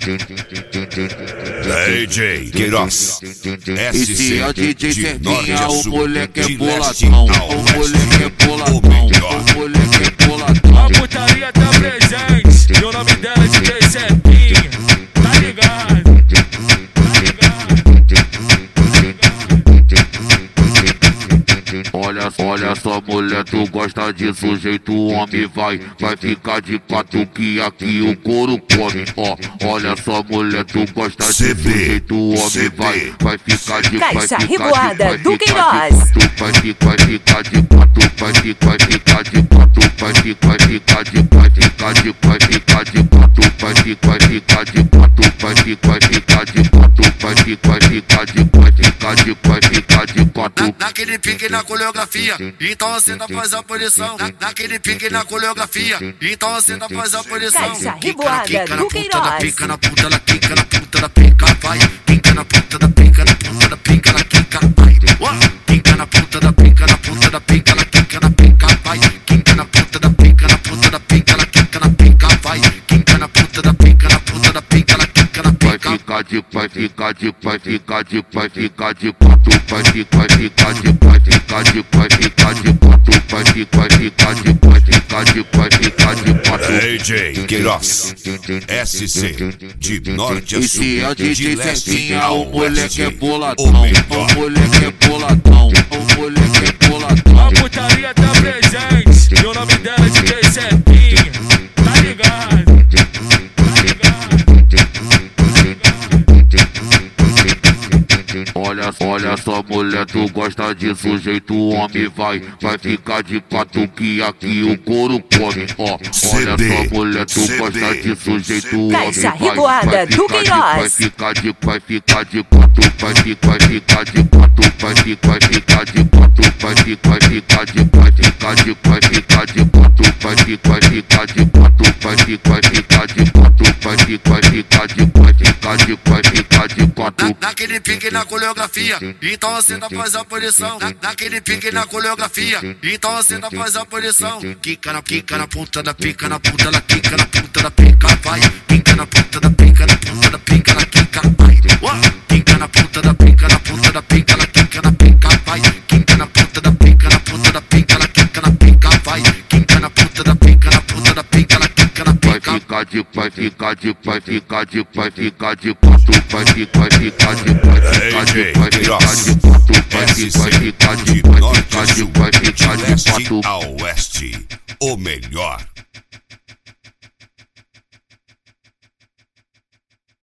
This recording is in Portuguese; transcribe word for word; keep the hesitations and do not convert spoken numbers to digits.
D J Queiroz, E se a D J Serginha, o moleque é boladão, boladão, o moleque é boladão, o moleque é boladão. A putaria tá presente e o nome dela é D J Serginha. Tá ligado? Tá ligado? Olha, olha só, mulher, tu gosta disso, jeito o homem vai, vai ficar de quatro que aqui o couro come. Ó, olha só, mulher, tu gosta disso, jeito o homem vai, vai ficar de quatro. Caixa Revoada do Queiroz. Vai ficar, vai ficar de quatro, vai ficar, vai ficar de quatro, vai ficar, vai ficar de, vai ficar de, vai ficar de quatro, vai ficar, vai ficar de quatro, vai ficar, vai ficar de quatro, vai ficar, vai ficar de, vai ficar de, vai ficar de quatro. Naquele pique na coreografia, então você não faz a posição. Naquele pique na coreografia, então você não faz a posição. Caixa Revoada do Queiroz. Pica na puta, ela quica na puta da pica, vai. Quica na puta da pica, na puta da pica, ela quica, vai. Quica na puta da pica, na puta da pica, ela quica na pica, vai. Quica na puta da pica, na puta da pica, ela quica na pica, vai. Quica na puta da pica, na puta da pica, ela quica na pica. Vai ficar de, vai ficar de, vai ficar de, vai ficar de quatro, vai ficar, vai ficar de, vai ficar de, vai ficar de quatro, vai ficar, vai ficar de, vai ficar de, vai ficar de quatro. D J Queiroz, S C, de norte a E sul, se a D de J leste Serginha, a o moleque é oeste, boladão, o o melhor. moleque é boladão, o moleque é boladão. A putaria tá presente e o nome dela é D J Serginha. Tá ligado? Tá ligado? Olha, olha só, mulher, tu gosta disso, jeito o homem vai, vai ficar de quatro que aqui o couro come. Ó, olha só, mulher, tu gosta disso, jeito o homem Caixa vai, Revoada vai do ficar de, vai Queiroz. ficar de, vai ficar de quatro, vai ficar, vai ficar de quatro, vai ficar, vai ficar de quatro, vai ficar, vai ficar de, vai ficar de, vai ficar de quatro, vai ficar, vai ficar de quatro, vai ficar, vai ficar de quatro, vai ficar, vai ficar de, vai ficar de, vai ficar de quatro. Naquele pique na coreografia, então você não faz a posição. Naquele pique na coreografia, então você não faz a posição. Quica na pica, na ponta da pica, na ponta da pica, na ponta da pica, vai. Quica na ponta da pica, na ponta da pica, na quica, vai. Quica na ponta da pica, na ponta da pica, na quica, na pica, vai. Quica na ponta da pica, na ponta da pica, na quica, na pica, vai. Quica na ponta da pica, na ponta da pica, na quica, na pica. Vai ficar de, vai ficar de, vai ficar de, vai ficar de quatro, vai ficar, vai ficar de, vai ficar de, vai ficar de quatro, vai ficar, vai ficar de, vai ficar de, vai ficar de leste quatro. a oeste, o melhor.